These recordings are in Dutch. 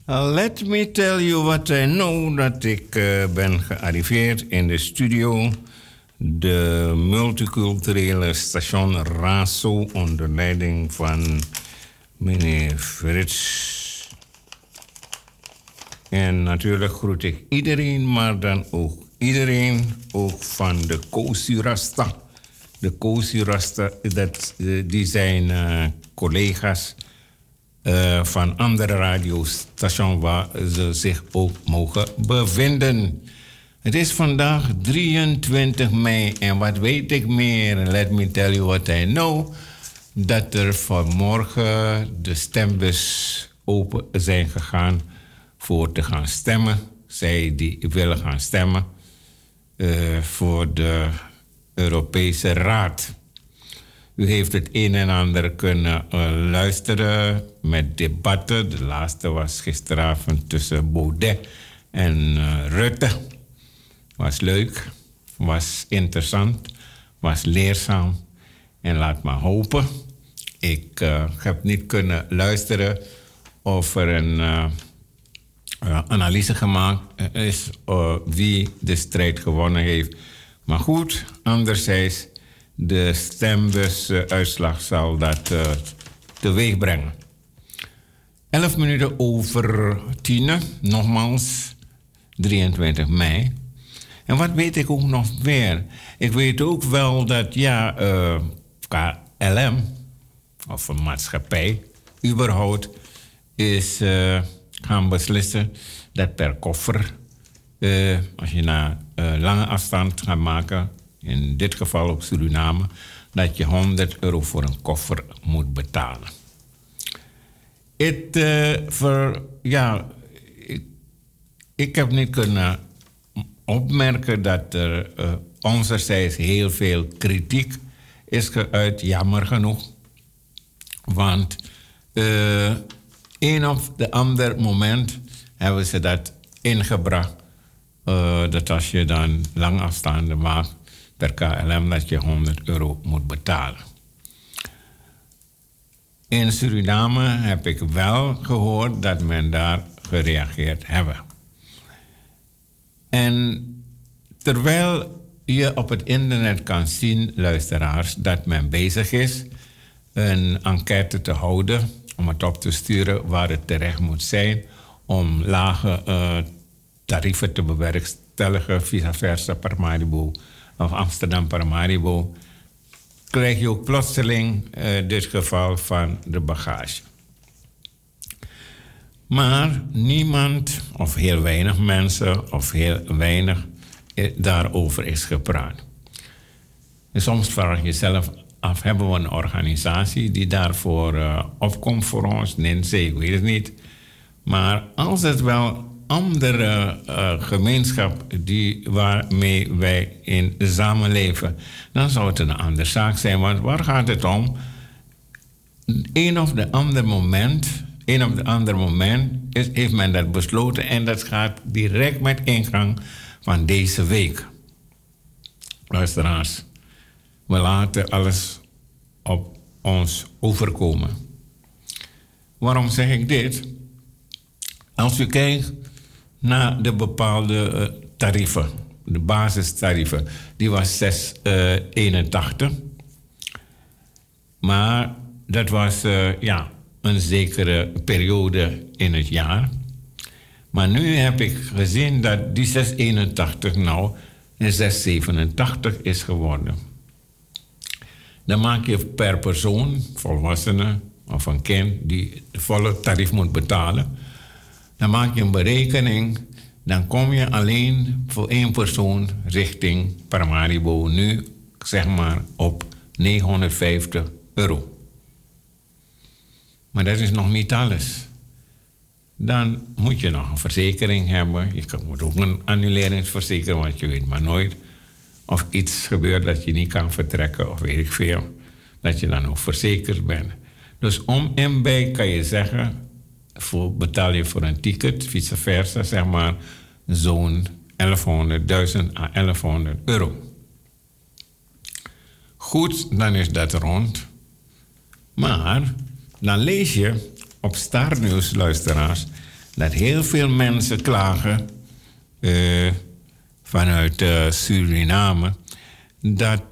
Let me tell you what I know, dat ik ben gearriveerd in de studio. De multiculturele station RASO onder leiding van meneer Frits. En natuurlijk groet ik iedereen, maar dan ook iedereen, ook van de Kosi Rasta. De Kosi Rasta, die zijn collega's van andere radiostations waar ze zich ook mogen bevinden. Het is vandaag 23 mei en wat weet ik meer? Let me tell you what I know. Dat er vanmorgen de stembus open zijn gegaan voor te gaan stemmen. Zij die willen gaan stemmen voor de Europese Raad. U heeft het een en ander kunnen luisteren met debatten. De laatste was gisteravond tussen Baudet en Rutte. Was leuk, was interessant, was leerzaam. En laat maar hopen. Ik heb niet kunnen luisteren of er een analyse gemaakt is wie de strijd gewonnen heeft. Maar goed, anderzijds, de stembusuitslag zal dat teweeg brengen. 11 minuten over 10, nogmaals 23 mei. En wat weet ik ook nog weer? Ik weet ook wel dat KLM, of een maatschappij, überhaupt, is gaan beslissen dat per koffer, als je naar lange afstand gaat maken, in dit geval op Suriname, dat je €100 voor een koffer moet betalen. Ik heb niet kunnen opmerken dat er onzerzijds heel veel kritiek is geuit, jammer genoeg. Want een of de ander moment hebben ze dat ingebracht. Dat als je dan lang afstanden maakt per KLM, dat je €100 moet betalen. In Suriname heb ik wel gehoord dat men daar gereageerd hebben. En terwijl je op het internet kan zien, luisteraars, dat men bezig is een enquête te houden, om het op te sturen waar het terecht moet zijn, om lage tarieven te bewerkstelligen, vice versa Paramaribo of Amsterdam Paramaribo, krijg je ook plotseling dit geval van de bagage. Maar niemand, of heel weinig mensen, of heel weinig daarover is gepraat. En soms vraag je jezelf af, hebben we een organisatie die daarvoor opkomt voor ons? Nee, ik weet het niet. Maar als het wel andere gemeenschap waarmee wij in samenleven, dan zou het een andere zaak zijn. Want waar gaat het om? Een of de ander moment heeft men dat besloten en dat gaat direct met ingang van deze week. Luisteraars, we laten alles op ons overkomen. Waarom zeg ik dit? Als u kijkt naar de bepaalde tarieven, de basistarieven, die was 6,81. Maar dat was een zekere periode in het jaar. Maar nu heb ik gezien dat die 6,81 nou een 6,87 is geworden. Dan maak je per persoon, volwassene of een kind die de volle tarief moet betalen, dan maak je een berekening. Dan kom je alleen voor één persoon richting Paramaribo nu zeg maar op €950. Maar dat is nog niet alles. Dan moet je nog een verzekering hebben. Je moet ook een annuleringsverzekering, want je weet maar nooit of iets gebeurt dat je niet kan vertrekken of weet ik veel. Dat je dan ook verzekerd bent. Dus om en bij kan je zeggen, betaal je voor een ticket, vice versa, zeg maar zo'n 1000 à €1100. Goed, dan is dat rond. Maar dan lees je op Starnieuws, luisteraars, dat heel veel mensen klagen vanuit Suriname. Dat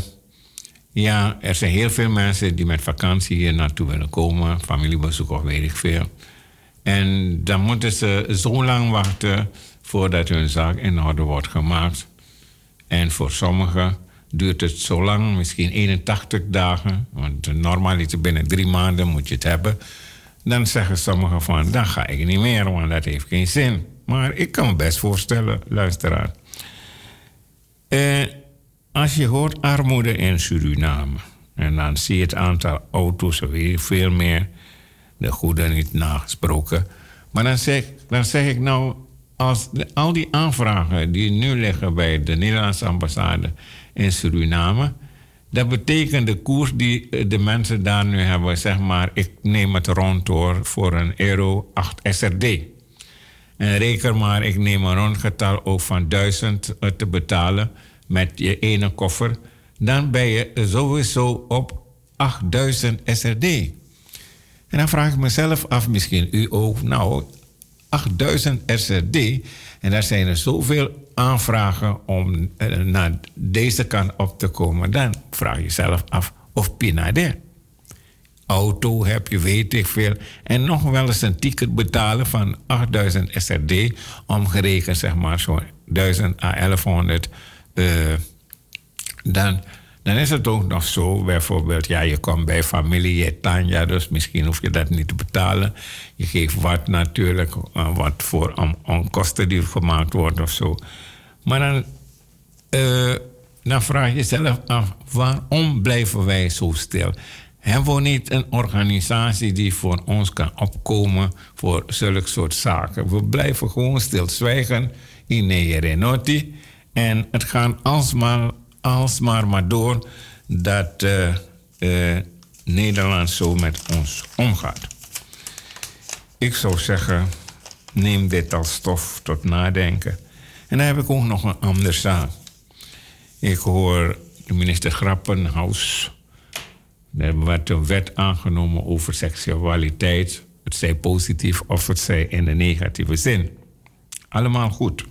er zijn heel veel mensen die met vakantie hier naartoe willen komen. Familiebezoek of weet ik veel. En dan moeten ze zo lang wachten voordat hun zaak in orde wordt gemaakt. En voor sommigen duurt het zo lang, misschien 81 dagen. Want normaliter binnen 3 maanden moet je het hebben. Dan zeggen sommigen van, dan ga ik niet meer, want dat heeft geen zin. Maar ik kan me best voorstellen, luisteraar. Als je hoort armoede in Suriname, en dan zie je het aantal auto's weer veel meer, de goede niet nagesproken. Maar dan zeg ik nou, als al die aanvragen die nu liggen bij de Nederlandse ambassade in Suriname, dat betekent de koers die de mensen daar nu hebben, zeg maar, ik neem het rond door voor een euro 8 SRD. En reken maar, ik neem een rondgetal ook van 1000 te betalen met je ene koffer. Dan ben je sowieso op 8000 SRD. En dan vraag ik mezelf af, misschien u ook, nou, 8000 SRD. En daar zijn er zoveel aanvragen om naar deze kant op te komen. Dan vraag je jezelf af of Pinade. Auto heb je, weet ik veel. En nog wel eens een ticket betalen van 8000 SRD. Omgerekend zeg maar zo'n 1000 à 1100. Dan is het ook nog zo, bijvoorbeeld, ja, je komt bij familie, je Tanja, dus misschien hoef je dat niet te betalen. Je geeft wat natuurlijk, wat voor onkosten die gemaakt worden of zo. Maar dan vraag je jezelf af, waarom blijven wij zo stil? Hebben we niet een organisatie die voor ons kan opkomen voor zulke soort zaken? We blijven gewoon stilzwijgen in Nederland. En het gaat alsmaar maar door dat Nederland zo met ons omgaat. Ik zou zeggen, neem dit als stof tot nadenken. En dan heb ik ook nog een andere zaak. Ik hoor de minister Grappenhaus. Er werd een wet aangenomen over seksualiteit. Het zij positief of het zij in de negatieve zin. Allemaal goed.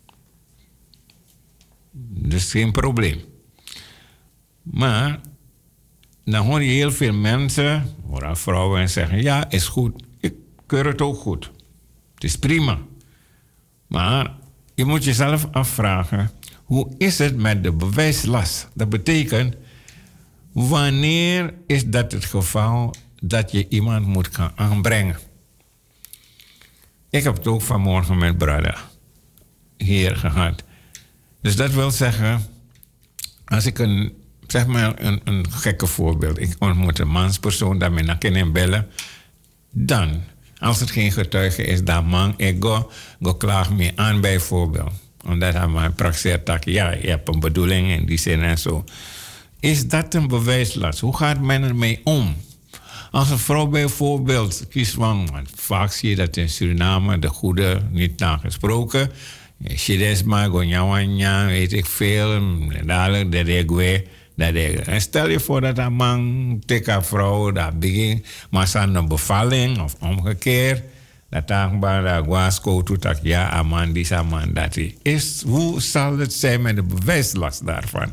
Dus geen probleem. Maar dan hoor je heel veel mensen, vooral vrouwen, en zeggen: ja, is goed. Ik keur het ook goed. Het is prima. Maar je moet jezelf afvragen: hoe is het met de bewijslast? Dat betekent, wanneer is dat het geval dat je iemand moet gaan aanbrengen? Ik heb het ook vanmorgen met Brada hier gehad. Dus dat wil zeggen, als ik een gekke voorbeeld. Ik ontmoet een manspersoon, dat men kan bellen. Dan, als het geen getuige is, dan man, ik go klaag me aan bijvoorbeeld. Omdat hij mij praxeert dat ja, je hebt een bedoeling in die zin en zo. Is dat een bewijslast? Hoe gaat men ermee om? Als een vrouw bijvoorbeeld kiest van, want vaak zie je dat in Suriname, de goede niet nagesproken. Chidesma, Gonjawanja, weet ik veel. Dadelijk, dat ik weer. En stel je voor dat een man tegen een vrouw dat begint, maar ze een bevalling of omgekeerd. Dat dankbaar was toe dat ja, een man die zijn man dat is. Hoe zal het zijn met de bewijslast daarvan?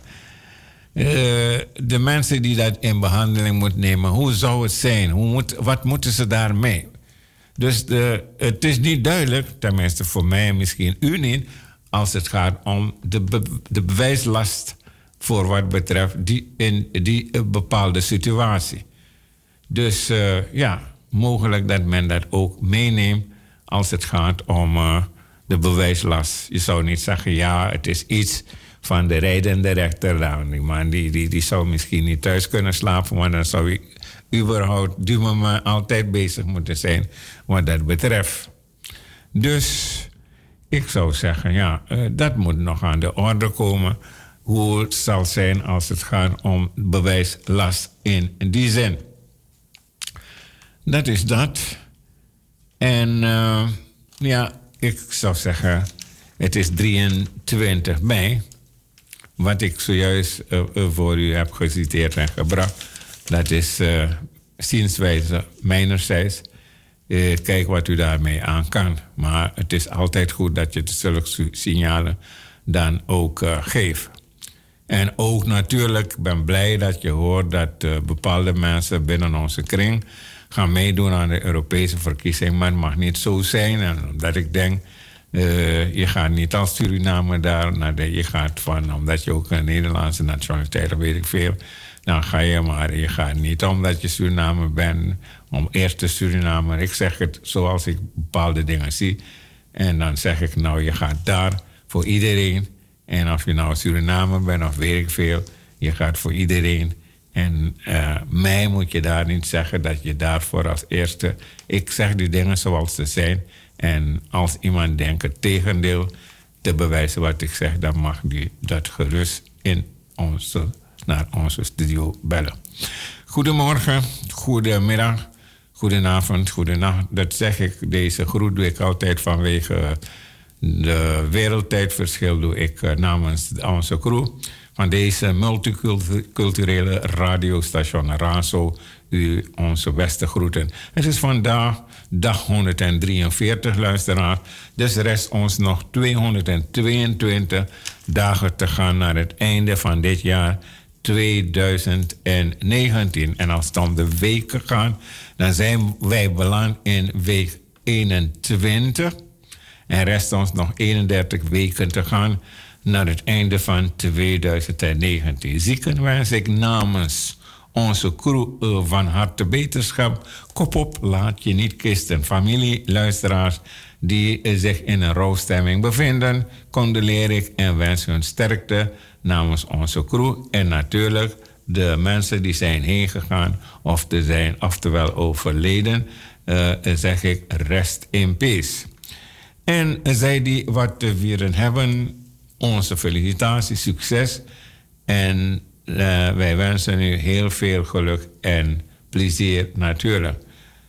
De mensen die dat in behandeling moeten nemen, hoe zou het zijn? Wat moeten ze daarmee? Dus het is niet duidelijk, tenminste voor mij en misschien u niet, als het gaat om de bewijslast voor wat betreft die bepaalde situatie. Dus mogelijk dat men dat ook meeneemt als het gaat om de bewijslast. Je zou niet zeggen, ja, het is iets van de rijdende rechter. Nou, die man die zou misschien niet thuis kunnen slapen, maar dan zou je überhaupt me altijd bezig moeten zijn wat dat betreft. Dus ik zou zeggen, ja, dat moet nog aan de orde komen. Hoe het zal zijn als het gaat om bewijslast in die zin. Dat is dat. En ik zou zeggen, het is 23 mei. Wat ik zojuist voor u heb geciteerd en gebracht, dat is zienswijze mijnerzijds. Kijk wat u daarmee aan kan. Maar het is altijd goed dat je zulke signalen dan ook geeft. En ook natuurlijk, ik ben blij dat je hoort dat bepaalde mensen binnen onze kring gaan meedoen aan de Europese verkiezing. Maar het mag niet zo zijn. En omdat ik denk, je gaat niet als Suriname daar, je gaat van, omdat je ook een Nederlandse nationaliteit hebt, weet ik veel. Dan ga je maar, je gaat niet omdat je Suriname bent, om eerste Suriname. Ik zeg het zoals ik bepaalde dingen zie. En dan zeg ik, nou, je gaat daar voor iedereen. En of je nou Suriname bent of weet ik veel, je gaat voor iedereen. En mij moet je daar niet zeggen dat je daarvoor als eerste... Ik zeg die dingen zoals ze zijn. En als iemand denkt het tegendeel te bewijzen wat ik zeg, dan mag die dat gerust naar onze studio bellen. Goedemorgen, goedemiddag, goedenavond, goedenacht. Dat zeg ik, deze groet doe ik altijd vanwege de wereldtijdverschil, doe ik namens onze crew van deze multiculturele radiostation Razo u onze beste groeten. Het is vandaag dag 143, luisteraars. Dus rest ons nog 222 dagen te gaan naar het einde van dit jaar 2019. En als het om de weken gaat, dan zijn wij beland in week 21. En rest ons nog 31 weken te gaan naar het einde van 2019. Zieken wens ik namens onze crew van harte beterschap. Kop op, laat je niet kisten. Familie, luisteraars die zich in een rouwstemming bevinden, condoleer ik en wens hun sterkte namens onze crew. En natuurlijk de mensen die zijn heen gegaan of te zijn, oftewel overleden, zeg ik rest in peace. En zij die wat te vieren hebben, onze felicitaties, succes. En wij wensen u heel veel geluk en plezier natuurlijk.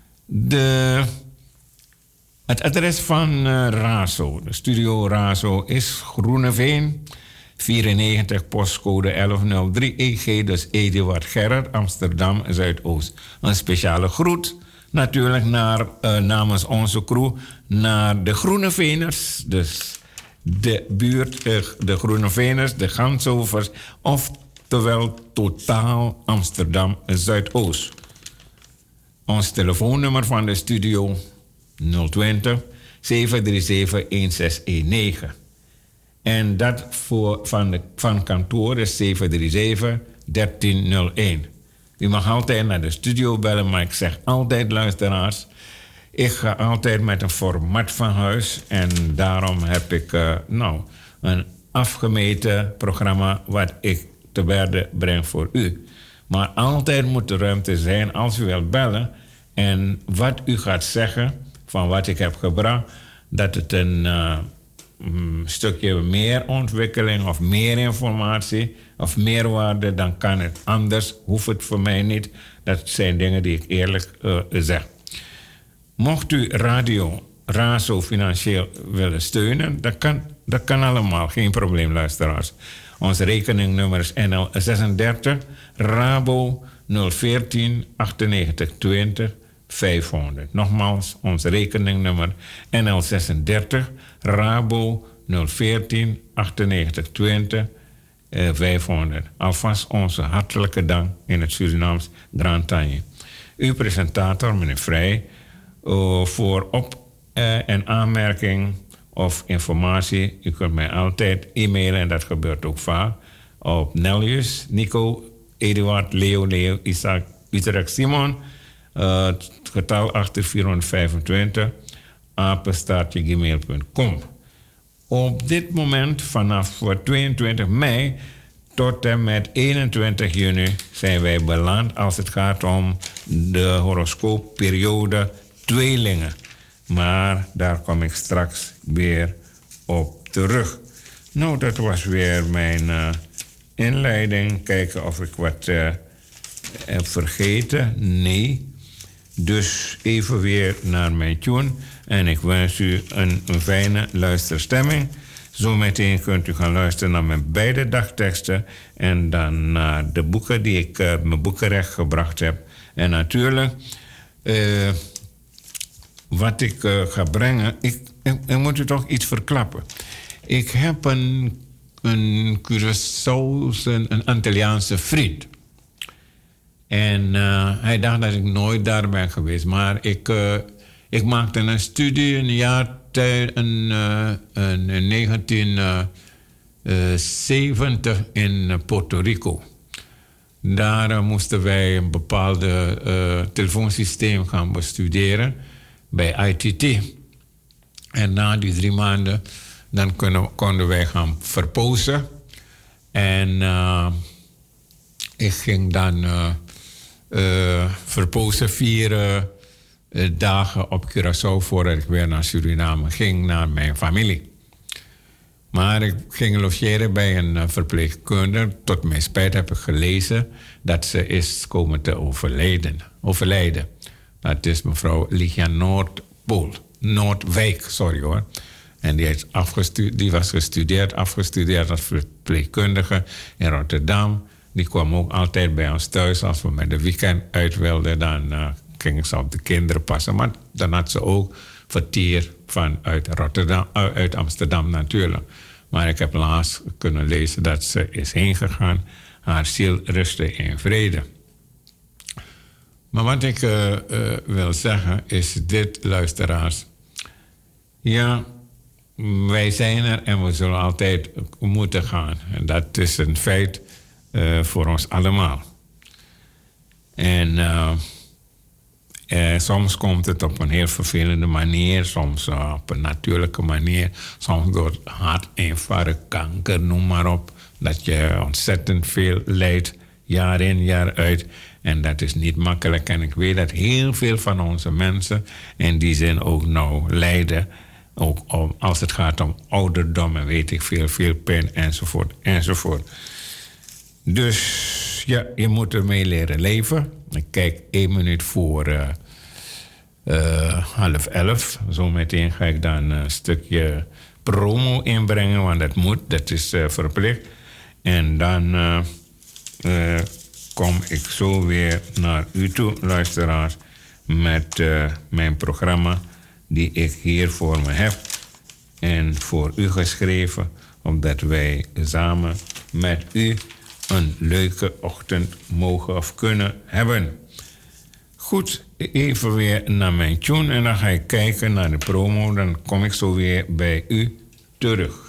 Het adres van Razo, de studio Razo, is Groeneveen, 94, postcode 1103 EG, dus Eduard Gerard, Amsterdam, Zuidoost. Een speciale groet natuurlijk namens onze crew naar de Groeneveeners, dus de buurt, de Groeneveeners, de Gansovers, oftewel totaal Amsterdam Zuidoost. Ons telefoonnummer van de studio 020 737 1619. En dat van kantoor is 737 1301. U mag altijd naar de studio bellen, maar ik zeg altijd, luisteraars, ik ga altijd met een format van huis. En daarom heb ik een afgemeten programma wat ik te berde breng voor u. Maar altijd moet er ruimte zijn als u wilt bellen. En wat u gaat zeggen van wat ik heb gebracht, dat het een stukje meer ontwikkeling of meer informatie of meerwaarde, dan kan het. Anders hoeft het voor mij niet. Dat zijn dingen die ik eerlijk zeg. Mocht u Radio Razo financieel willen steunen, dat kan allemaal, geen probleem, luisteraars. Ons rekeningnummer is NL 36 Rabo 014 98 20 500. Nogmaals, ons rekeningnummer NL 36 Rabo 014 98 20 500. Alvast onze hartelijke dank in het Surinaams Grand Tanje. Uw presentator, meneer Vrij, voor en aanmerking of informatie. U kunt mij altijd e-mailen en dat gebeurt ook vaak. Op Nelius, Nico, Eduard, Leo, Isaac, Utrecht, Simon. Het getal achter 425, apenstaartje@gmail.com. Op dit moment, vanaf 22 mei tot en met 21 juni, zijn wij beland als het gaat om de horoscoopperiode tweelingen. Maar daar kom ik straks weer op terug. Nou, dat was weer mijn inleiding. Kijken of ik wat heb vergeten. Nee. Dus even weer naar mijn tune. En ik wens u een fijne luisterstemming. Zometeen kunt u gaan luisteren naar mijn beide dagteksten. En dan naar de boeken die ik mijn boekenrecht gebracht heb. En natuurlijk wat ik ga brengen, ik moet u toch iets verklappen. Ik heb een Curaçaose, een Antilliaanse vriend. En hij dacht dat ik nooit daar ben geweest. Maar ik maakte een studie een jaar tijd, in 1970 in Puerto Rico. Daar moesten wij een bepaalde telefoonsysteem gaan bestuderen bij ITT. En na die 3 maanden dan konden wij gaan verpozen. En ik ging dan verpozen 4 dagen op Curaçao voordat ik weer naar Suriname ging, naar mijn familie. Maar ik ging logeren bij een verpleegkundige. Tot mijn spijt heb ik gelezen dat ze is komen te overlijden. Dat is mevrouw Ligia Noordwijk, sorry hoor. En die was afgestudeerd als verpleegkundige in Rotterdam. Die kwam ook altijd bij ons thuis. Als we met de weekend uit wilden, dan ging ze op de kinderen passen. Maar dan had ze ook vertier vanuit uit Amsterdam natuurlijk. Maar ik heb laatst kunnen lezen dat ze is heen gegaan. Haar ziel rustte in vrede. Maar wat ik wil zeggen is dit, luisteraars. Ja, wij zijn er en we zullen altijd moeten gaan. En dat is een feit voor ons allemaal. En soms komt het op een heel vervelende manier, soms op een natuurlijke manier, soms door hartinfarct, kanker, noem maar op. Dat je ontzettend veel lijdt, jaar in, jaar uit. En dat is niet makkelijk. En ik weet dat heel veel van onze mensen in die zin ook nou lijden. Ook als het gaat om ouderdom en weet ik veel pijn enzovoort, enzovoort. Dus ja, je moet ermee leren leven. Ik kijk 1 minuut voor 10:30. Zometeen ga ik dan een stukje promo inbrengen, want dat moet, dat is verplicht. En dan kom ik zo weer naar u toe, luisteraars, met mijn programma die ik hier voor me heb en voor u geschreven, omdat wij samen met u een leuke ochtend mogen of kunnen hebben. Goed, even weer naar mijn tune en dan ga ik kijken naar de promo. Dan kom ik zo weer bij u terug.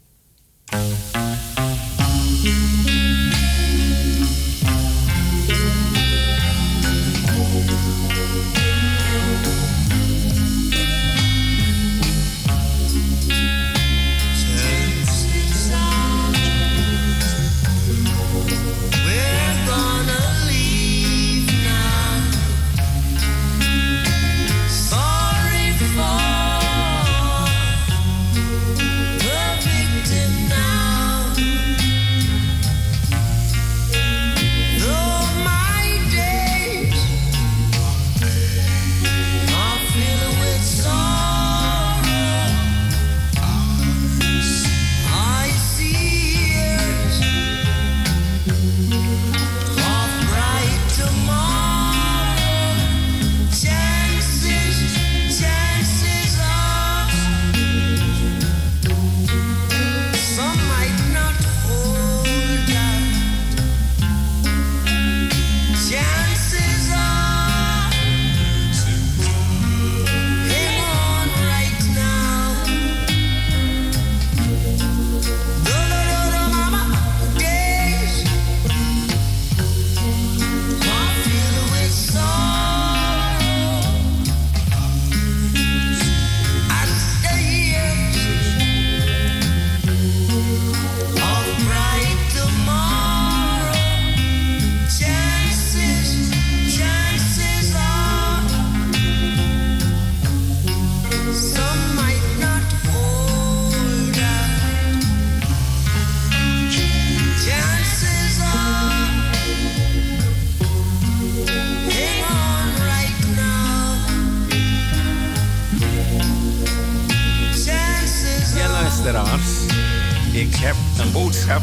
Ik heb een boodschap.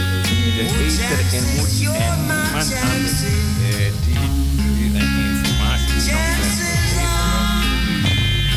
De eter in moet en niemand anders die een informatie kan geven.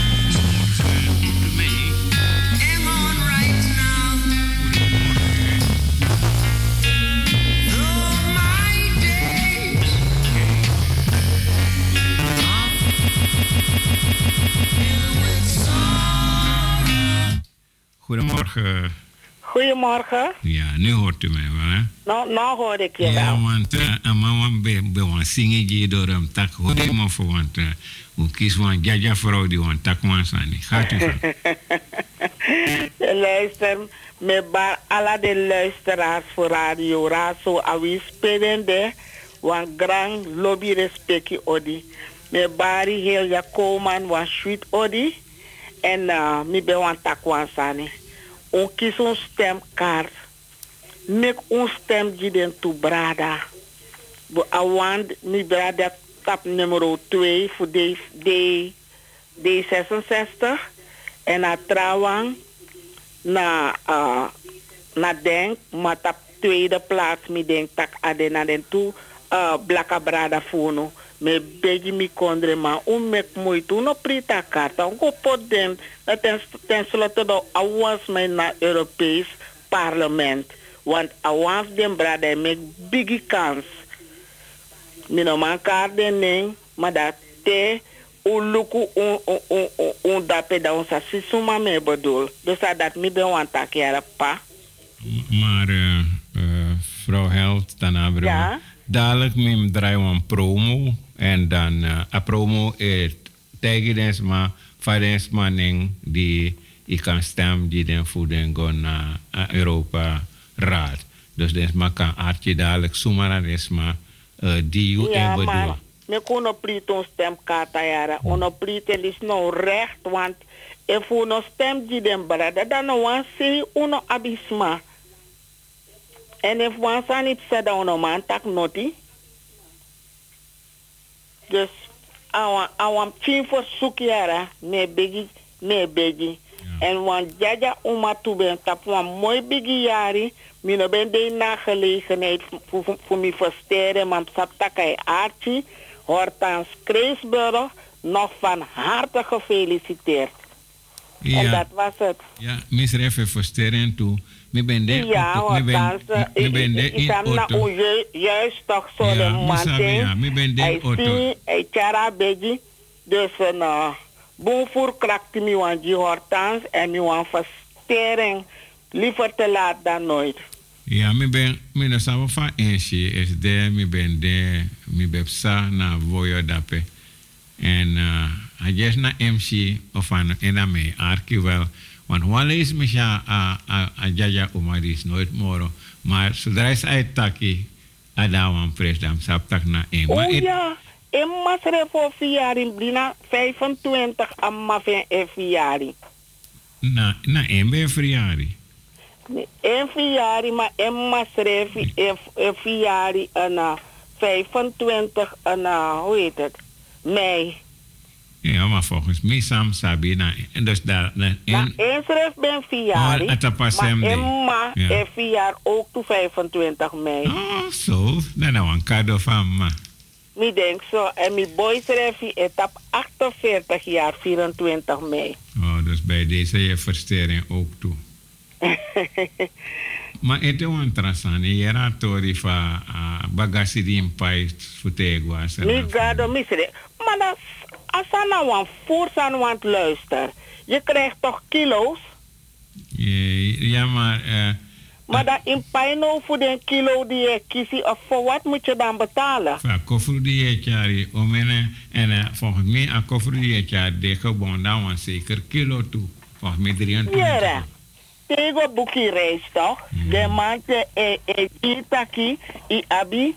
Goedemorgen. Goedemorgen. Ja, nu hoort u mij wel, hè? Nou hoor ik je wel. Ja, want een man be zingen je door hem tak hoor ik maar voor, want hoe kies van jaja vrouw die want tak man sani. Gaat u gaan. Luister, met alle de luisteraars voor Radio Razo, awi spelende, wan grand lobby respecti odi. Me bari heel ja koman wan sweet odi. En mi be wan tak wan sani. On kies een stemkaart. Mek ons stem giden to brada. Bu awand mi brada tap nummer 2 voor D66. En na trouwang na denk, maar tap tweede plaats mi denk tak ade na den toe blaka brada fono. Me begi mi kondre ma mek moeite no prita karta. Go pot den ten slotte do awans mij na Europees parlement. Want awans den brada make biggie kans. Mi no man kaart den ning, maar dat te uluku dape da onsa sisuma me bedoel. Dus dat mi ben want takiara pa. Maar mevrouw Held, dan hebben we Ja? dadelijk met draaien een promo. En dan a promo is tijdens maar vadens manning die ik kan stemmen die den voeden gaan naar Europa Raad. Dus dat maar kan aardje dadelijk zomaar is maar die u Ja, bedoel. maar me kon op priet ons stemkaarta jara. On priet is nou recht, want if uno stem die den brada, dan no wan say uno abisma. En if wan san it sada uno man tak noti. Dus awan chin voor zoek jara, me begi. En wan jaja uma tu ben tap wan mooi bigi jari. Mi no ben de nagelegenheid voor mi versteren, maar sap takai aartje. Hortans Kreesburg, nog van harte gefeliciteerd. Ja. En dat was het. Ja, misref versteren toe. Me ben de Ja, Hortans, ik kan nou juist toch zo de man hij chara begi. Dus een boonvoer krakte mi wan die Hortans en mi wan verstering. Liever te laat dan nooit. Ja, mi no sabe fa enshi is de mi bepsa na voyo dape. En I just na MC of an ename arki wel. Want wale is misha a jaja umaris nooit moro. Maar zodra is uittaki adawan president saptak na een. Oh ja, en masre voor 4 jaar in Blina 25 amma van FIari. Na een ben friari. En fiari, maar Emma schreef fiari en 25 en hoe heet het? Mei. Ja, maar volgens mij Sam Sabina en dus daar en schreef ben fiari, maar Emma en fiar ook toe 25 mei. Oh, zo. Dan nou een cadeau van me. Ik denk zo. En mijn boy schreef etap 48 jaar 24 mei. Oh, dus bij deze je verstering ook toe. Maar het is wel interessant. Je hebt tori van bagasi die in pijs voetego. Niet gado misre. Maar dat als je nou een voorstaan want luister. Je krijgt toch kilo's? Ja, maar... maar dat in pijno voor de kilo die je kiest, of voor wat moet je dan betalen? Voor koffer die je krijgt, en volgens mij een koffer die je krijgt, die gewoon dan zeker kilo toe. Volgens mij 23. Ja, tego boekie reis toch? De man die taki, i abi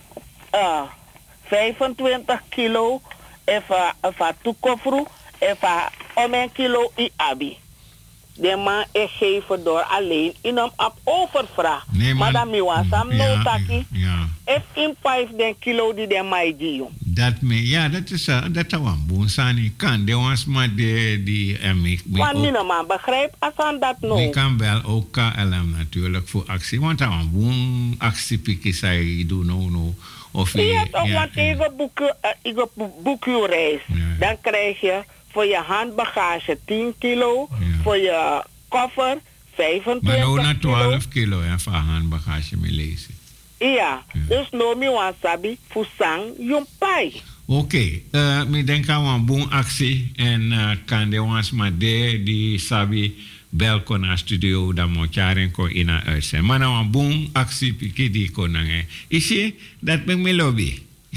25 kilo, even toekoffer, even om een kilo i abi. De man is geven door alleen in hem op overvraag. Nee, maar dan mi was hem no taki. Ja. If in 5 kilo die de mij die. Dat is een boensani kan. De was maar die want mijn man begrijpt als aan dat no. Ik kan wel ook KLM natuurlijk voor actie. Want dat een boen actiepikkie zei doen no. Of ja, toch, want ik boek je reis. Ja. Dan krijg je voor je handbagage 10 kilo, voor je koffer 25 maar nou na 12 kilo en van handbagage me lezen. Ja, dus no mi wan sabi fusang yung pai. Oké, ik denk aan een boom actie en kan de ons maar die sabi bel kon naar studio dan moet jaren kon in een uitzending. Maar nou een boom actie piki die kon nangen. Is je dat ben me lobby?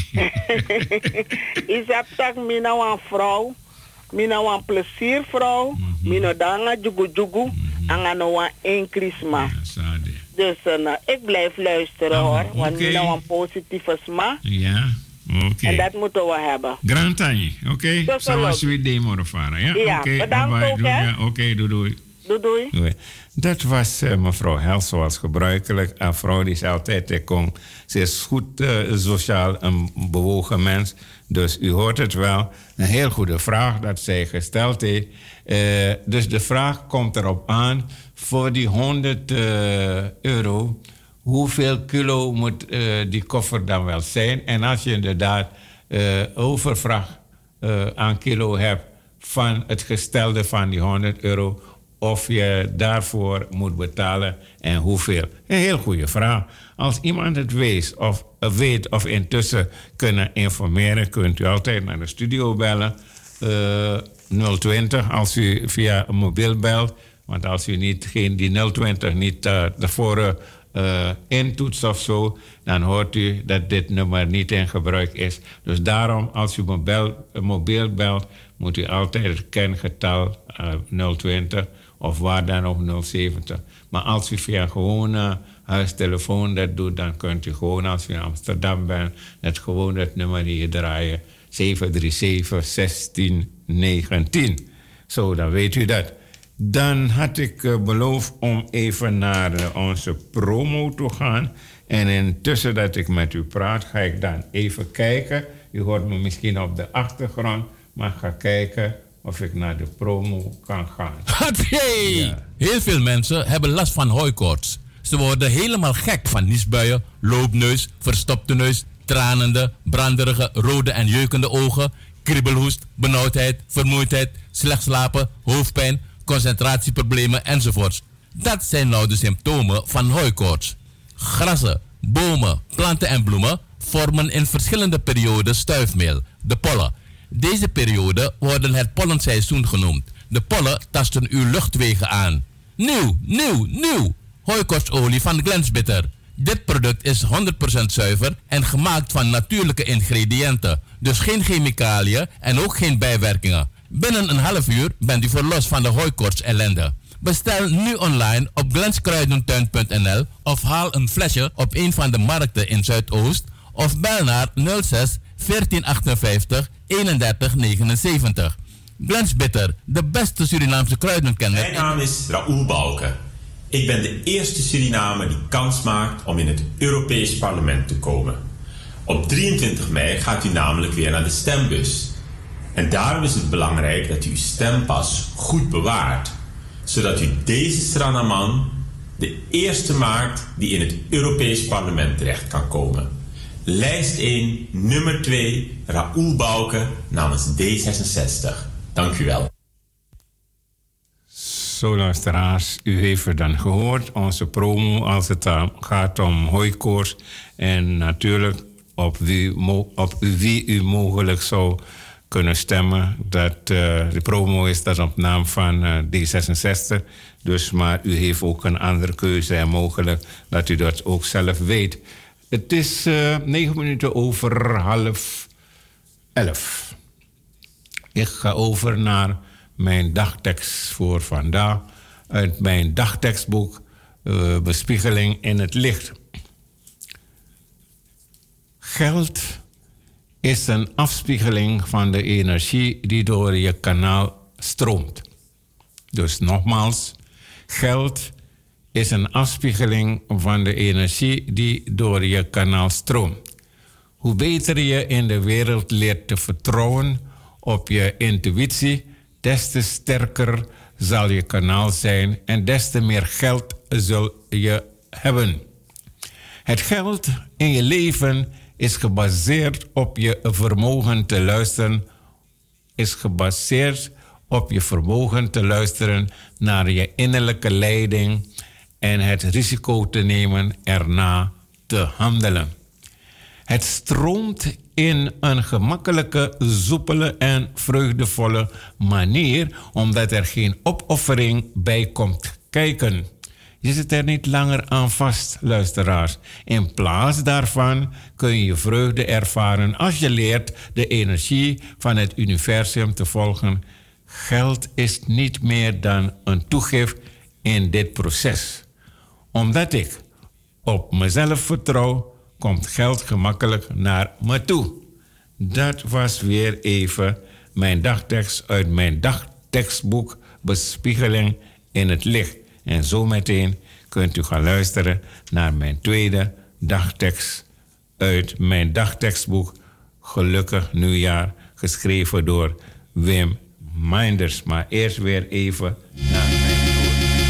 Is dat tak mina een vrouw, mina een pleziervrouw, mina danga jugu jugu, en nou een krisma. Dus ik blijf luisteren hoor, want mina een positieve sma. Ja. Okay. En dat moeten we hebben. Grand Tanje, oké? Zoals we die morgen varen, ja? Ja, bedankt ook, hè? Oké, doei. Doei. Dat was mevrouw Hels, zoals gebruikelijk. Een vrouw die ze altijd kon. Ze is goed sociaal een bewogen mens. Dus u hoort het wel. Een heel goede vraag dat zij gesteld heeft. Dus de vraag komt erop aan. Voor die 100 euro... Hoeveel kilo moet die koffer dan wel zijn? En als je inderdaad overvracht aan kilo hebt van het gestelde van die 100 euro... of je daarvoor moet betalen en hoeveel? Een heel goede vraag. Als iemand het weet of intussen kunnen informeren... kunt u altijd naar de studio bellen. 020 als u via een mobiel belt. Want als u die 020 niet tevoren... intoets of zo, dan hoort u dat dit nummer niet in gebruik is. Dus daarom, als u mobiel belt, moet u altijd het kengetal 020 of waar dan ook 070. Maar als u via een gewone huistelefoon dat doet, dan kunt u gewoon, als u in Amsterdam bent, het nummer hier draaien. 737-1619. Zo, dan weet u dat. Dan had ik beloofd om even naar onze promo te gaan. En intussen dat ik met u praat, ga ik dan even kijken. U hoort me misschien op de achtergrond, maar ga kijken of ik naar de promo kan gaan. Hey! Ja. Heel veel mensen hebben last van hooikoorts. Ze worden helemaal gek van niesbuien, loopneus, verstopte neus, tranende, branderige, rode en jeukende ogen, kriebelhoest, benauwdheid, vermoeidheid, slecht slapen, hoofdpijn, concentratieproblemen enzovoorts. Dat zijn nou de symptomen van hooikoorts. Grassen, bomen, planten en bloemen vormen in verschillende perioden stuifmeel, de pollen. Deze perioden worden het pollenseizoen genoemd. De pollen tasten uw luchtwegen aan. Nieuw! Hooikoortsolie van Glensbitter. Dit product is 100% zuiver en gemaakt van natuurlijke ingrediënten. Dus geen chemicaliën en ook geen bijwerkingen. Binnen een half uur bent u verlost van de hooikoorts ellende. Bestel nu online op glenskruidentuin.nl of haal een flesje op een van de markten in Zuidoost of bel naar 06 1458 31 79. Glensbitter, de beste Surinaamse kruidenkenner. Mijn naam is Raoul Balken. Ik ben de eerste Surinamer die kans maakt om in het Europees Parlement te komen. Op 23 mei gaat u namelijk weer naar de stembus. En daarom is het belangrijk dat u uw stempas goed bewaart, zodat u deze Sranaman de eerste maakt die in het Europees Parlement terecht kan komen. Lijst 1, nummer 2, Raoul Balken namens D66. Dank u wel. Zo luisteraars, u heeft het dan gehoord, onze promo als het gaat om hooikoorts. En natuurlijk op wie u mogelijk zou kunnen stemmen. De promo is dat op naam van D66. Dus, maar u heeft ook een andere keuze en mogelijk dat u dat ook zelf weet. Het is 9 minuten over 10:30. Ik ga over naar mijn dagtekst voor vandaag. Uit mijn dagtekstboek Bespiegeling in het licht. Geld is een afspiegeling van de energie die door je kanaal stroomt. Dus nogmaals, geld is een afspiegeling van de energie die door je kanaal stroomt. Hoe beter je in de wereld leert te vertrouwen op je intuïtie, des te sterker zal je kanaal zijn en des te meer geld zul je hebben. Het geld in je leven is gebaseerd op je vermogen te luisteren, naar je innerlijke leiding en het risico te nemen erna te handelen. Het stroomt in een gemakkelijke, soepele en vreugdevolle manier, omdat er geen opoffering bij komt kijken. Je zit er niet langer aan vast, luisteraars. In plaats daarvan kun je vreugde ervaren als je leert de energie van het universum te volgen. Geld is niet meer dan een toegift in dit proces. Omdat ik op mezelf vertrouw, komt geld gemakkelijk naar me toe. Dat was weer even mijn dagtekst uit mijn dagtekstboek Bespiegeling in het licht. En zometeen kunt u gaan luisteren naar mijn tweede dagtekst uit mijn dagtekstboek Gelukkig Nieuwjaar, geschreven door Wim Minders. Maar eerst weer even naar mijn woord.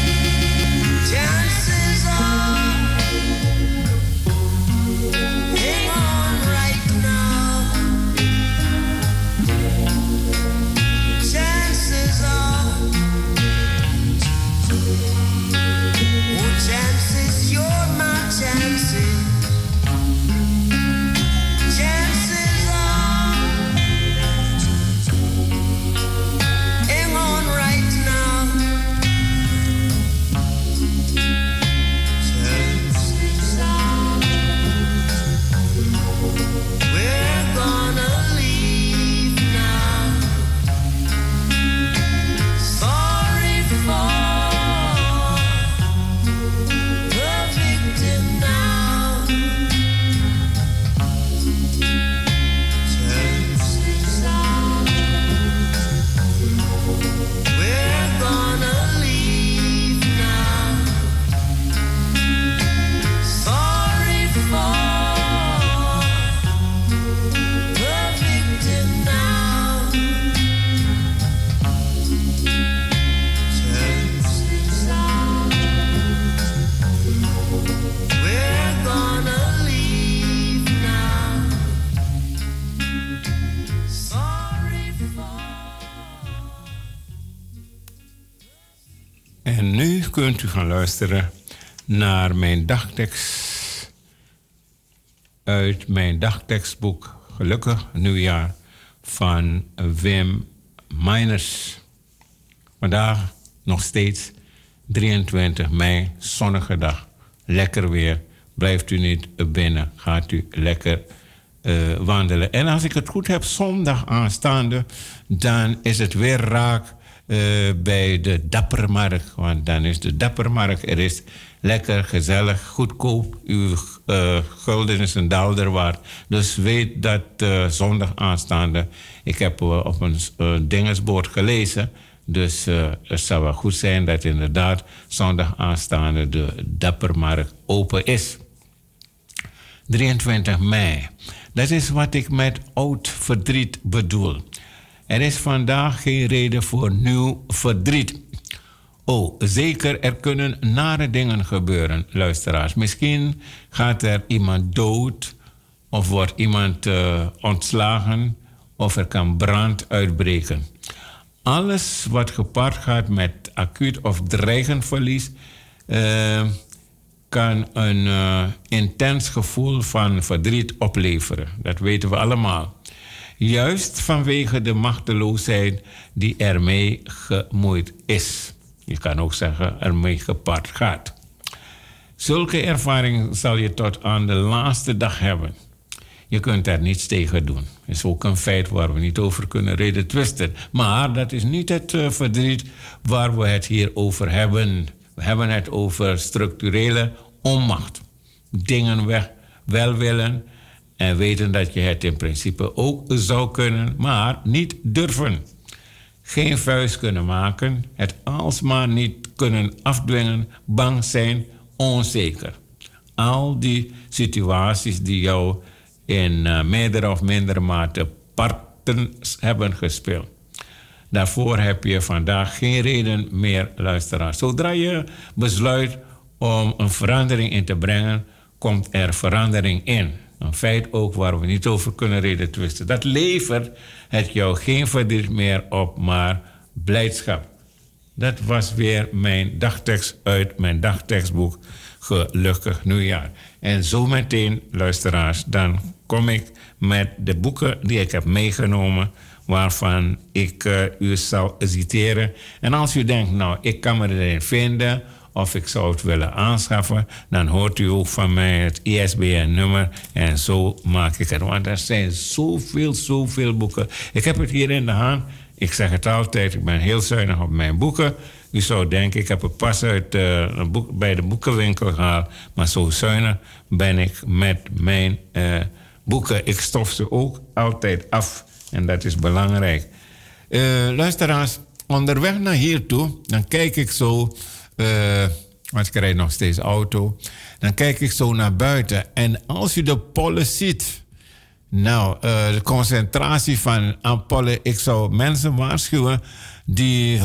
En nu kunt u gaan luisteren naar mijn dagtekst uit mijn dagtekstboek Gelukkig Nieuwjaar van Wim Minders. Vandaag nog steeds 23 mei, zonnige dag. Lekker weer. Blijft u niet binnen, gaat u lekker wandelen. En als ik het goed heb, zondag aanstaande, dan is het weer raak bij de Dappermarkt. Want dan is de Dappermarkt, er is lekker, gezellig, goedkoop. Uw gulden is een daalder waard. Dus weet dat zondag aanstaande, ik heb op een dingesbord gelezen. Dus het zou wel goed zijn dat inderdaad zondag aanstaande de Dappermarkt open is. 23 mei. Dat is wat ik met oud verdriet bedoel. Er is vandaag geen reden voor nieuw verdriet. Oh, zeker, er kunnen nare dingen gebeuren, luisteraars. Misschien gaat er iemand dood, of wordt iemand ontslagen, of er kan brand uitbreken. Alles wat gepaard gaat met acuut of dreigend verlies, kan een intens gevoel van verdriet opleveren. Dat weten we allemaal. Juist vanwege de machteloosheid die ermee gemoeid is. Je kan ook zeggen ermee gepaard gaat. Zulke ervaring zal je tot aan de laatste dag hebben. Je kunt er niets tegen doen. Dat is ook een feit waar we niet over kunnen reden twisten. Maar dat is niet het verdriet waar we het hier over hebben. We hebben het over structurele onmacht. Dingen wel willen en weten dat je het in principe ook zou kunnen, maar niet durven. Geen vuist kunnen maken, het alsmaar niet kunnen afdwingen, bang zijn, onzeker. Al die situaties die jou in meerdere of mindere mate parten hebben gespeeld. Daarvoor heb je vandaag geen reden meer, luisteraar. Zodra je besluit om een verandering in te brengen, komt er verandering in. Een feit ook waar we niet over kunnen reden twisten. Dat levert het jou geen verdriet meer op, maar blijdschap. Dat was weer mijn dagtekst uit mijn dagtekstboek Gelukkig Nieuwjaar. En zometeen, luisteraars, dan kom ik met de boeken die ik heb meegenomen, waarvan ik u zal citeren. En als u denkt, nou, ik kan me erin vinden, of ik zou het willen aanschaffen, dan hoort u ook van mij het ISBN-nummer en zo maak ik het. Want er zijn zoveel boeken. Ik heb het hier in de hand. Ik zeg het altijd, ik ben heel zuinig op mijn boeken. U zou denken, ik heb het pas uit bij de boekenwinkel gehaald. Maar zo zuinig ben ik met mijn boeken. Ik stof ze ook altijd af. En dat is belangrijk. Luisteraars, onderweg naar hier toe, dan kijk ik zo, want ik rijd nog steeds auto, dan kijk ik zo naar buiten. En als u de pollen ziet, nou, de concentratie van pollen, ik zou mensen waarschuwen die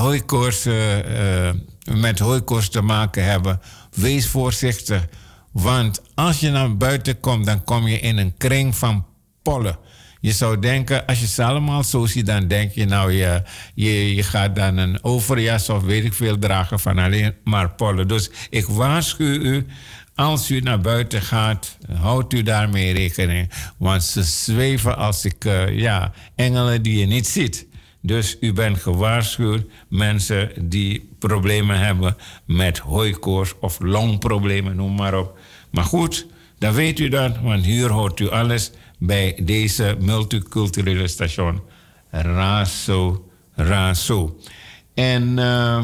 met hooikoorts te maken hebben. Wees voorzichtig, want als je naar buiten komt, dan kom je in een kring van pollen. Je zou denken, als je ze allemaal zo ziet, dan denk je, nou, je gaat dan een overjas of weet ik veel dragen van alleen maar pollen. Dus ik waarschuw u, als u naar buiten gaat, houdt u daarmee rekening. Want ze zweven als engelen die je niet ziet. Dus u bent gewaarschuwd, mensen die problemen hebben met hooikoorts of longproblemen, noem maar op. Maar goed, dan weet u dat, want hier hoort u alles bij deze multiculturele station Razo. En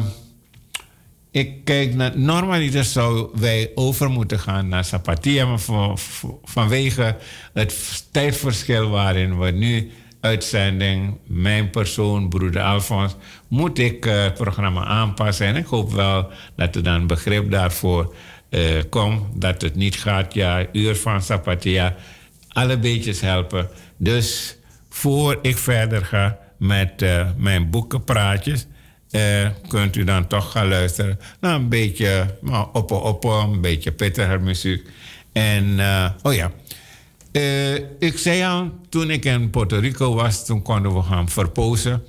ik kijk naar, normaliter zouden wij over moeten gaan naar Sapatia, maar vanwege het tijdverschil waarin we nu uitzending, mijn persoon, broeder Alfons, moet ik het programma aanpassen. En ik hoop wel dat er dan begrip daarvoor komt, dat het niet gaat, uur van Sapatia, alle beetjes helpen. Dus voor ik verder ga met mijn boekenpraatjes, kunt u dan toch gaan luisteren naar een beetje een beetje pittiger muziek. En ik zei al, toen ik in Puerto Rico was, toen konden we gaan verpozen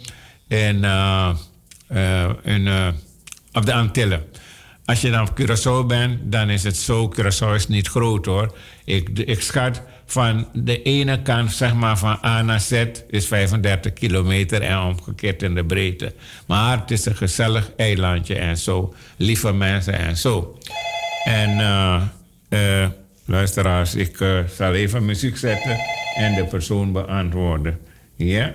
op de Antillen. Als je dan op Curaçao bent, dan is het zo, Curaçao is niet groot hoor. Ik schat van de ene kant, zeg maar van A naar Z, is 35 kilometer en omgekeerd in de breedte. Maar het is een gezellig eilandje en zo, lieve mensen en zo. En luisteraars, ik zal even muziek zetten en de persoon beantwoorden. Ja?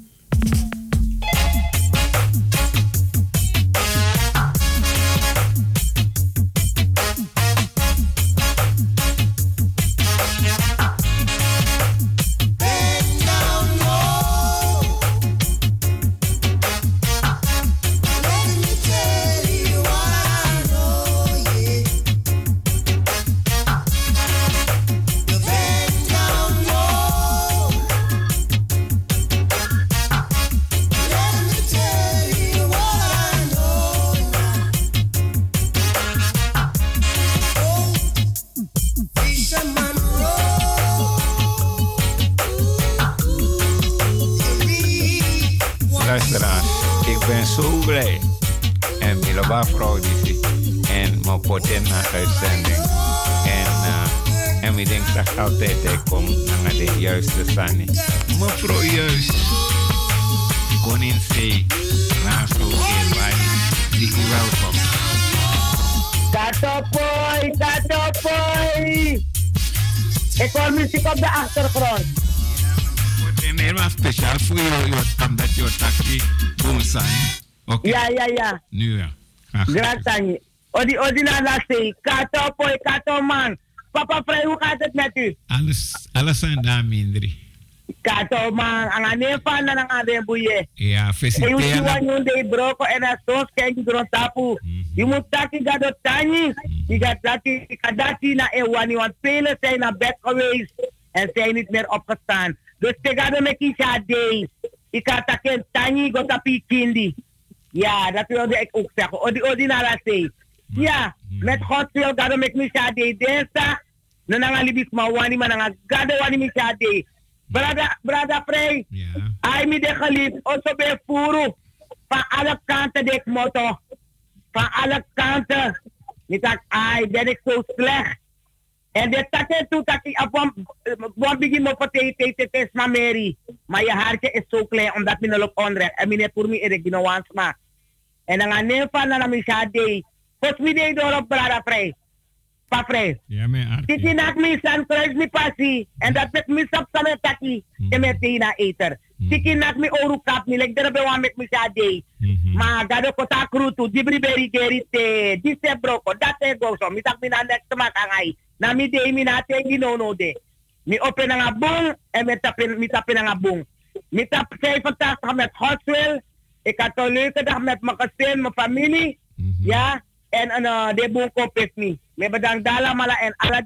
En we denken dat altijd hij komt naar de juiste sani. Mevrouw juist. Koning C. Razo Elwani. Die u welkom. Katopoi. Ik hoor muziek op de achtergrond. En helemaal speciaal voor jou, omdat je taxi boomsang. Ja. Nu ja. Graag. Odi na lastig. Kato man. Papa Vrij, hoe gaat het met u? Alles aan daar minder. Kato man, aan een van en aan een boeien. Ja, feliciteren. En je moet je broko en als soms kijk je door tapu. Je moet taki gado tani. Je gaat taki kadati na ewani, want velen zijn naar bed geweest en zijn niet meer opgestaan. Dus te gado met kisha day. Ik ga taken tani go tapi kindi. Ja, dat wilde ik ook zeggen. Odi na lastig. Ja, met God wil gado met misha day dinsdag. Nanga libis ma wani mananga gado wani misha day. Brada Frey, ai mi de geliefd, also bij Furu. Van alle kanten dit motto. Van alle kanten. Niet dat ai, ben ik zo slecht. En de takke toe taki op begin mo te Mary. Maar je hartje is zo klein omdat je loopt onrecht. En meneer voor mij is het wans maar. En dan gaan neem van naar mijn schade. Pas me de door op brada vrij. Pa vrij. Ja, mijn aard. Tiki nak me san kruis me passie. En dat met me sap samen taki. En met tina eter. Tiki nak me oru kap me. Lek daar bewan met me schade. Maar gado kota krutu. Dibri beri gerite. Dise broko. Dat is go zo. Mi tak me na next makangai. Na mi de mi na te no de. Mi open nga bong en mi tapen nga bong. Mi tap 85 met Hotswell. Ik had een leuke dag met mijn gezin, mijn familie. Ja. En de bong kopjes niet. We bedankt allemaal en alle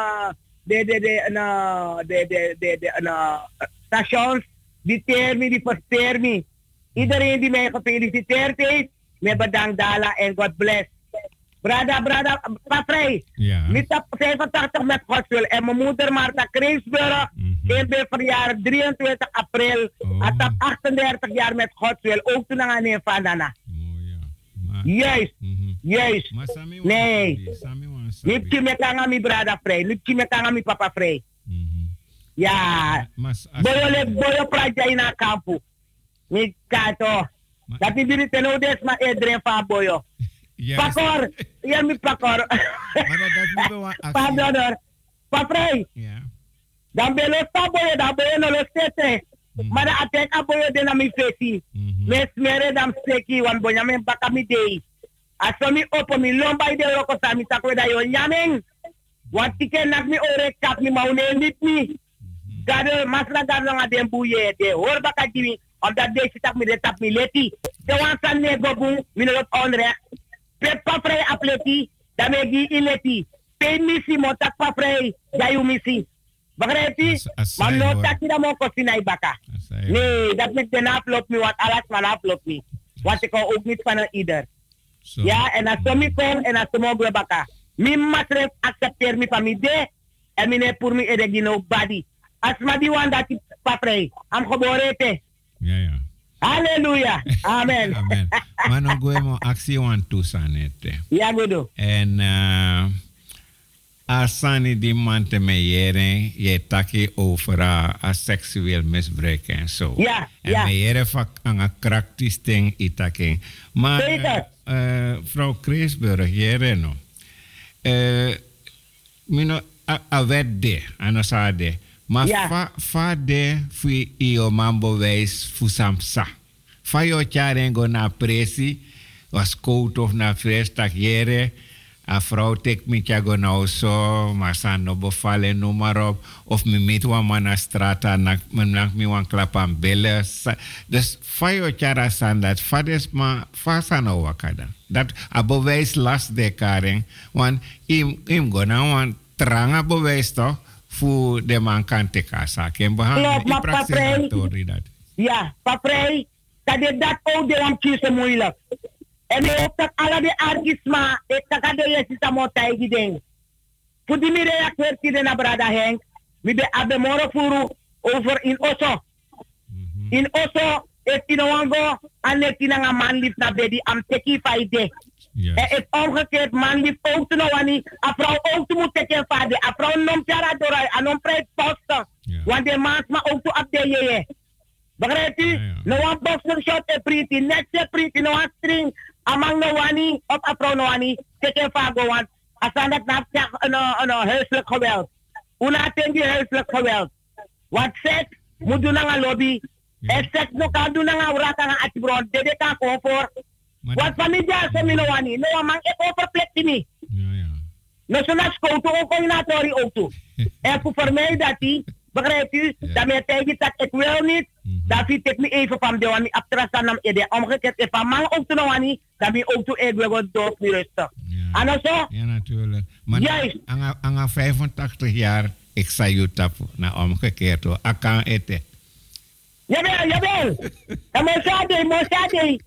de stations. Die teer me, die versteer me. Iedereen die mij gefeliciteerd heeft. We bedankt allemaal en God bless. Brada, paprij. Ja. Met 85 met Godswil. En mijn moeder Marta Kreesburg. Ik ben verjaardag 23 april. At 38 jaar met Godswil. Ook toen aan een van Dana. Juist. Juist. Nee. Lipje me kanga mi brada vrij. Lipje me kanga mi papa vrij. Ja. Boyo praja ina kampu. Mi kato. Dat is niet ten oudes maar iedereen van boyo. Yes. Pakor, ja mi pakor. Pardon, paprei. Ja. Dan ben je staboye, dan ben je nog steeds. Maar dan attack aboye de na mi fesi. Mes mere dam seki wan bonya men baka mi dei. Asomi opo mi lomba ide roko sa mi takwe da yo nyameng. Wan tike nak mi ore kap mi maune lip mi. Gade masla gade nga den buye de hor baka jiwi. Omdat deze tak mi de tap mi leti. De wan san ne gobu mi no onrecht. Pet paprei apleti, daarmee ileti. Pet missie, motak paprei, jayu missie. Begrijp je? Maar no tak je mo kosinai baka. Nee, dat met de afloop me wat alles maar afloop me. Want ik hou ook niet van ieder. Ja, en als je kom en als je mogelijk baka. Mijn matref accepteer me van mijn de. En mijn voor me eregino body. Als ma die wan dat ik paprei, am geboren te. Ja. Halleluja. Amen. Amen. Maar nog gooi mo actie wan toesanete. Ja, goedo. En asani die man te meyeren, je taki over a seksueel misbruik en zo. Ja, en ja. meyeren vak aan a praktisch ding itake. Maar vrouw Kreesburg, jere no. Mino a wedde, anosade. Maar fa de fui io mambo wijs fusamsa. Fa yo charengo na presi, was koud of na vrestak jere. A vrouw tek mi chago na oso, maar san no bevallen, noem maar op. Of mi meet wan man na strata, nak mi wan klap aan bellen. Dus fa yo chara san dat, fa des ma, fa san o wakada. Dat a bewijs last de karen, want im gona wan tranga bewijs toch? Voor de man kan te kasa. Klopt, maar paprei. Ja, paprei. Dat ook de wan kiezen moeilijk. En ik hoop dat alle de argisma, ik kan de eerste samotai gedeng. Voor die me reageert die na brada Henk, we be abe moro furu over in Osso. In Osso, ik in wango, en ik in een man lief na bedi, am teki faide. Yes. En het omgekeerd, man lief ook te nou wani, a vrouw ook te moet teken vader, a vrouw nom tjara dorai, a nom preit posten. Want de maas ma ook te abdeye. Begrijp je? No one boxer shot e pretty, next e pretty, no one string. Amang no wani, op a vrouw no wani, teken vago, want asan dat naast een huiselijk geweld. Una tengi huiselijk geweld. Want seks moet doen aan lobby. En seks no kan doen aan urak aan atibron, dede kan comfort. Wat familie is mi no wani, no amang e overplekti mi. No so na skouto ook coördinatori ook toe. En voor mij dat die, begrijpt u, dat mij tegen dat ik wil niet, dat vind ik me even van de wani abtrasan nam ede. Omgekeerd, if a man ook toe no wani, dat mi ook toe ede wat dood mi rustig. En zo? Ja, natuurlijk. Maar juist. Aan 85 jaar, ik zei je tap naar omgekeerd hoor. Ik kan eten. Jawel. En moesade.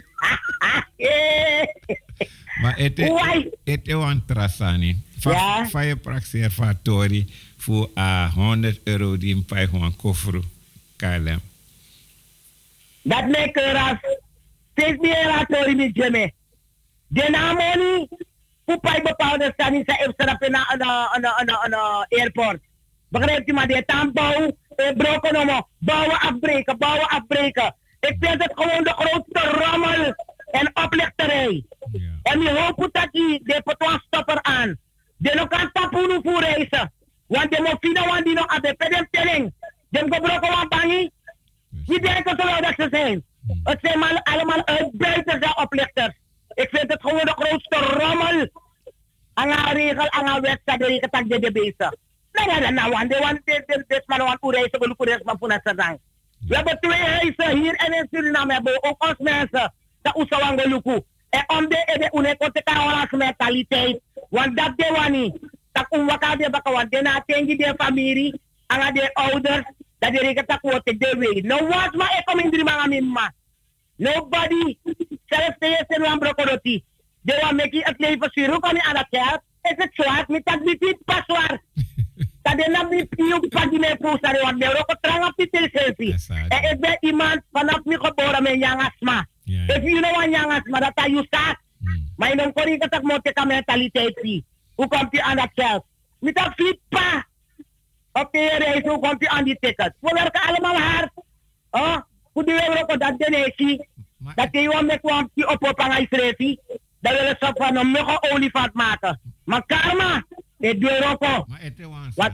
Maar het wan trasani. Van je praxeer van Tori voor €100 die een pij gewoon koffer KLM. Dat maakt er af. Steeds meer Tori met Jemme. De namoni, Poepai bepaalde stelling zijn op een airport. Begrijpt u, maar die taambouw, broken bouwen afbreken. Ik vind het gewoon de grootste rommel en oplichterij. Yeah. En we hopen dat de potwan stopper aan. De nog kan tapoen voor reizen. Want de mofina want die nog aan de pedem telling. De gebroken want bangi. Wie denken zo dat ze zijn? Het zijn allemaal uitbuiters en oplichters. Ik vind het gewoon de grootste rommel. Aan een regel, aan een wedstrijd, de tak de bezig. Want dit man want hoe reizen we voor maar voor het we hebben 2 huizen hier en in Suriname hebben we ook ons mensen. Dat Oesawanga Luku. En om de unekote mentaliteit. Want dat de wani. Dat umwaka de baka want de na tengi de familie. Anga de ouders. Dat de reken tak wote de way. No was ma e kom in drie mga mimma. Nobody. Zelfs de eerste wan brokodoti. De wan meki het leven siru kan aan dat geld. Is het zwart met dat niet paswaar. Dat de naam niet op pagi me poesare want de roko trang op die selfie. En ik ben iemand vanaf mi geboren met yang asma. If you know one yang asma dat you start. Maar dan kon ik het mote ka mentaliteit zie. Hoe komt u aan dat geld? Met dat fiets pa. Op de reis hoe komt u aan die ticket? We werken allemaal hard. Oh, hoe doe je roko dat de neesie? Dat je wel met kwam die op aan Israël. Dat willen ze van een muggen olifant maken. Maar karma. Het doe roko. Maar het is wat?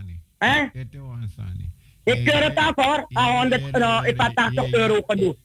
Ik keur het af hoor. Ik had 80 euro gedoe.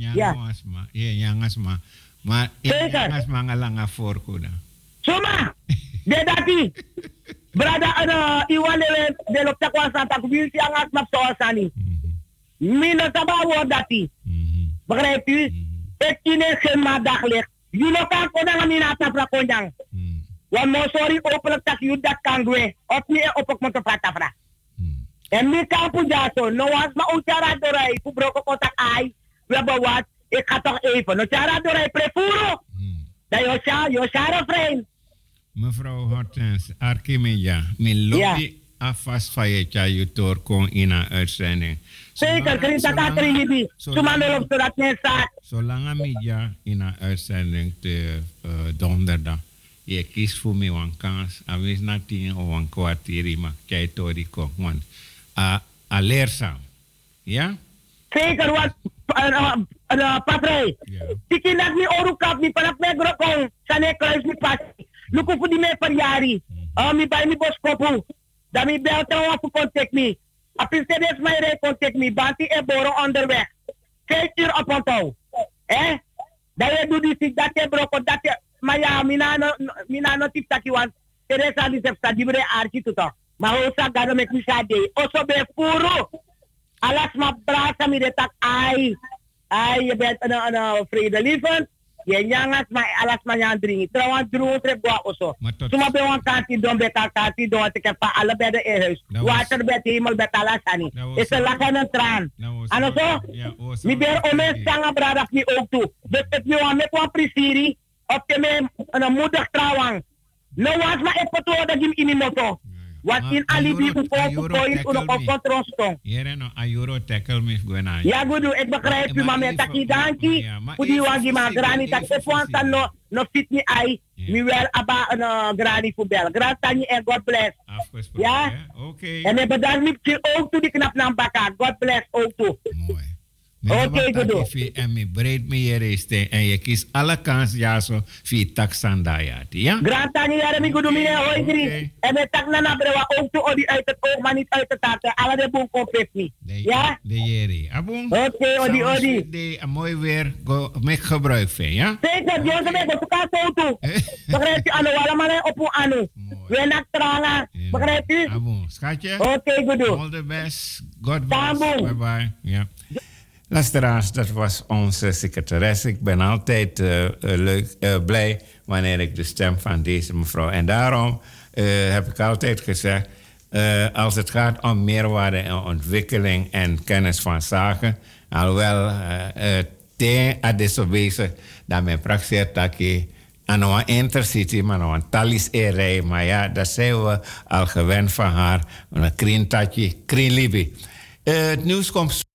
Ja, asma. Maar ik asma nga langa voorkoda. Soma! De dati. Brada, iwan de lopta kwa santa kubilsi ang asma so asani. Mina sabawo dati. Begrijpt u? Ik kine geen daglicht. Jullie kan kodang minata fra kodang. Want mo sorry openlijk dat je dat kan doen. Of niet op het moeten praten. En mi kan pujaso. No was ma uchara dorai. Pubroko kotak ai. We hebben wat. Ik ga toch even. No chara dorai prefuro. Dat Josja vriend. Mevrouw Hortens, Archimedia. Mijn lobby afvast van je tjajutor kon in een uitzending. Zeker, Krita Katrihibi. Sumandel op zodat men staat. Zolang media in een uitzending te donderdag. Je kiest voor mij een kans. En wees na 10 of een kwartier. Maar kijk door die kop. Want leerzaam. Ja? Zeker, wat patrij. Tiki nak ni orukap ni panak negro kong. Sane kruis ni pati. Luku voor die me per jari. Mi bij mi bos kopu. Dan mi bel trouwens voor contact me. Apis tedes mij re contact me. Banti e boro onderweg. 5 uur op een touw. Dat je doet die zich dat je broko dat je. Maar ja, mina no tip taki want Teresa di septa dibre archi tuto. Maar hoe sa gado mek mi sade. Oso be puro. Alas ma brasa mi de tak ai. Ai je bent een vrede liefend. Je nyangas ma alas ma nyang dringi. Trouwens droom trep gwa oso. Suma be wan kanti don be kanti don te kepa alle bij de huis. Water bed hemel bed alas ani. Is een lachen en traan. Ano so? Mi ber omen sanga brada mi ook toe. Dus het mi wan mek wan prisiri. Of je me een moedig trouwens. No was maar even toe dat je in die moto. Wat in alibi u op controle. Hier no ayuro tackle me gwana. Ja goed, ik begrijp u maar met taki danki. Hoe die wangi maar grani tak se fonta no fit me ai. Mi wel aba een grani voor bel. Grantani en God bless. Ja? Oké. En ik bedank me ook toe die knap naar baka. God bless ook toe. Mooi. Oké, goed. En me breed me hier is en je kiest alle kans ja zo via taxandaya, ja? Grantani jare mi goed mine hoi drie. En met tak na brewa ook toe odi uit het oog maar niet uit het hart. Alle de boom komt niet. Ja? De jere. Abon. Oké, odi. De mooi weer met gebruik van, ja? Zeker, jongens, met de kaas ook toe. Begrijpt u? Anu wala maar op hoe anu. We nak tranga. Begrijpt u? Abon. Schatje? Oké, goed. All the best. God bless. Bye bye. Ja. Luisteraars, dat was onze secretaresse. Ik ben altijd blij wanneer ik de stem van deze mevrouw. En daarom heb ik altijd gezegd, als het gaat om meerwaarde en ontwikkeling en kennis van zaken, alhoewel ten adesso bezig, dat men praktiseert dat je aan een intercity, maar aan een talis rij. Maar ja, dat zijn we al gewend van haar. Een krintatje, krinlibi. Het nieuws komt